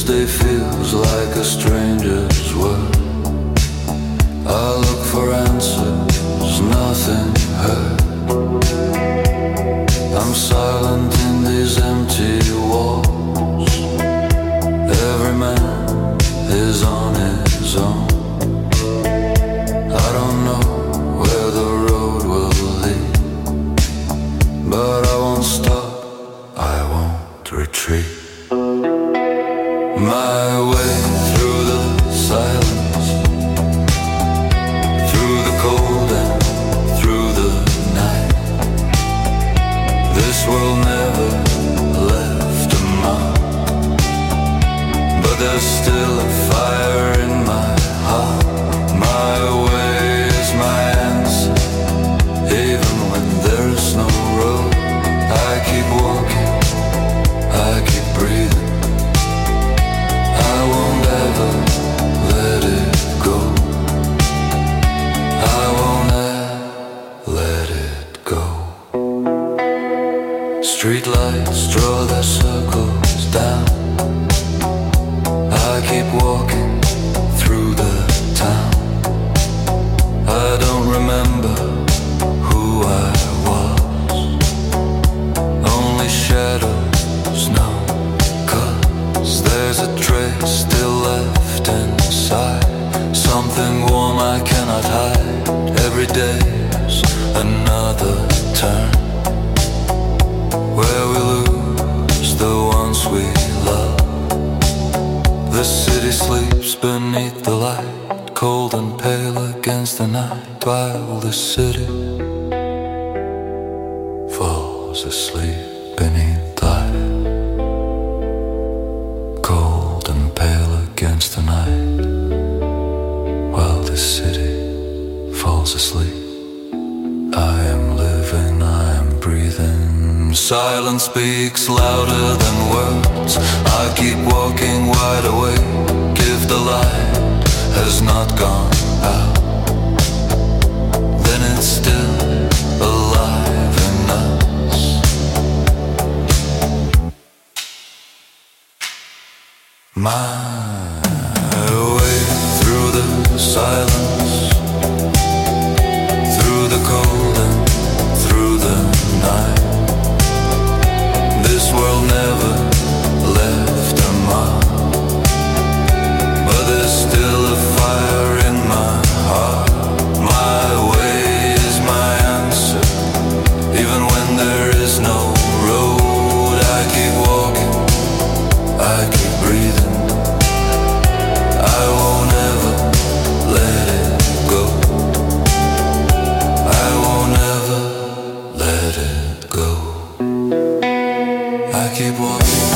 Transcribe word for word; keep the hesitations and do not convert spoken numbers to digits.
day feels like a stranger's word. I look for answers, nothing heard. I'm silent in these empty walls. Every man is on his own. I don't know where the road will lead, but I won't stop, I won't retreat. My way through the silence, through the cold and through the night. This world never left a mark, but there's still a fire in my heart. My way is my answer, even when there is no road. I keep walking, I keep breathing. I won't ever let it go. I won't ever let it go. Streetlights draw their circles down. I keep walking through the town. I don't remember who I was, only shadows know. Cause there's a trace still left inside, something warm I cannot hide. Every day's another turn, where we lose the ones we love. The city sleeps beneath the light, cold and pale against the night, while the city falls asleep beneath the light, cold and pale against the night, while the city falls asleep. I am living, I am breathing. Silence speaks louder than words. I keep walking wide awake. If the light has not gone out, then it's still alive in us. My way through the silence, through the cold and through the night. This world never left a mark, but there's still a fire in my heart. My way is my answer, even when there is no road. I keep walking, I keep breathing. I won't ever let it go. I won't ever let it go. I keep walking.